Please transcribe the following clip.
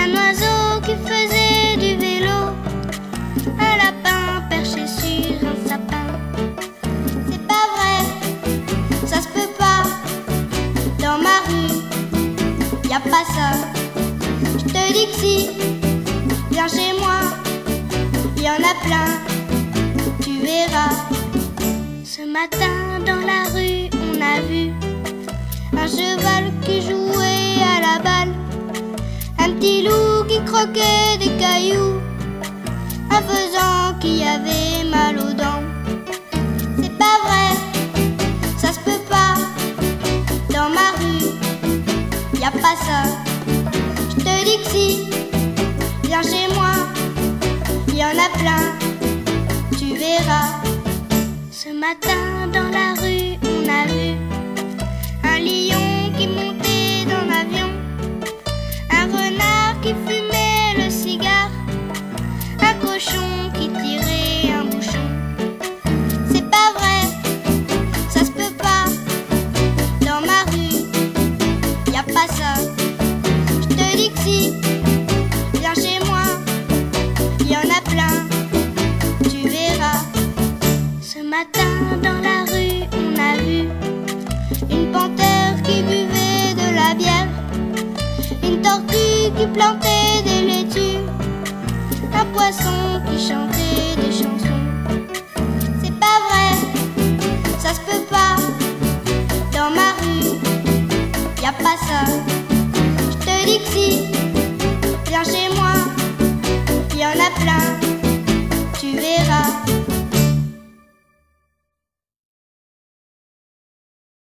un oiseau qui faisait du vélo, un lapin perché sur un sapin. C'est pas vrai, ça se peut pas. Dans ma rue, y a pas ça. Je te dis que si, viens chez moi, y en a plein, tu verras. Ce matin dans la rue, on a vu un cheval qui jouait à la balle, un petit loup qui croquait des cailloux, un faisan qui avait mal aux dents. C'est pas vrai, ça se peut pas. Dans ma rue, y a pas ça. Je te dis que si, viens chez moi, y en a plein, tu verras. Ce matin dans la rue, on a vu un lion qui montait dans l'avion, un renard qui fumait le cigare, un cochon qui tirait un bouchon. C'est pas vrai, ça se peut pas. Dans ma rue, y a pas ça. Je te dis que si, viens chez moi, y en a plein, tu verras. Ce matin dans la rue, on a vu une panthère qui buvait de la bière, une tortue qui plantait des laitues, un poisson qui chantait des chansons. C'est pas vrai, ça se peut pas. Dans ma rue, y a pas ça. Je te dis que si, viens chez moi, y en a plein, tu verras.